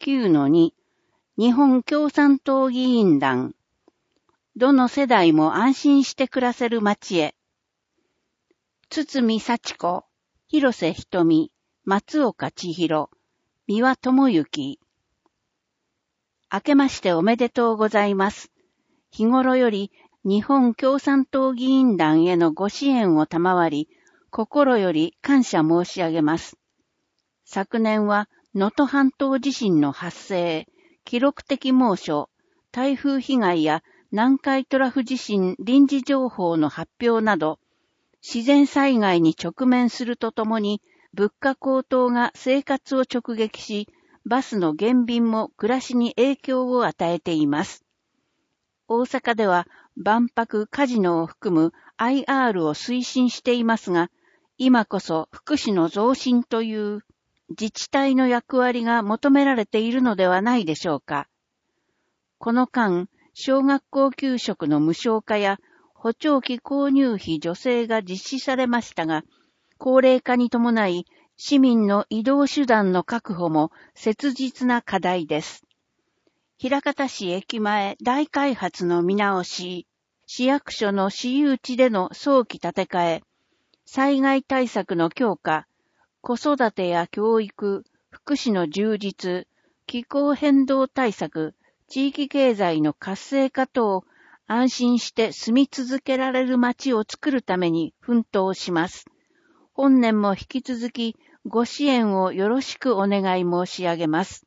9-2 日本共産党議員団どの世代も安心して暮らせる街へ堤幸子、広瀬瞳、松岡千尋、三輪智之明けましておめでとうございます。日頃より日本共産党議員団へのご支援を賜り、心より感謝申し上げます。昨年は能登半島地震の発生、記録的猛暑、台風被害や南海トラフ地震臨時情報の発表など、自然災害に直面するとともに、物価高騰が生活を直撃し、バスの減便も暮らしに影響を与えています。大阪では万博カジノを含む IR を推進していますが、今こそ福祉の増進という自治体の役割が求められているのではないでしょうか。この間、小学校給食の無償化や補聴器購入費助成が実施されましたが、高齢化に伴い市民の移動手段の確保も切実な課題です。枚方市駅前大開発の見直し、市役所の私有地での早期建て替え、災害対策の強化、子育てや教育、福祉の充実、気候変動対策、地域経済の活性化等、安心して住み続けられる街を作るために奮闘します。本年も引き続きご支援をよろしくお願い申し上げます。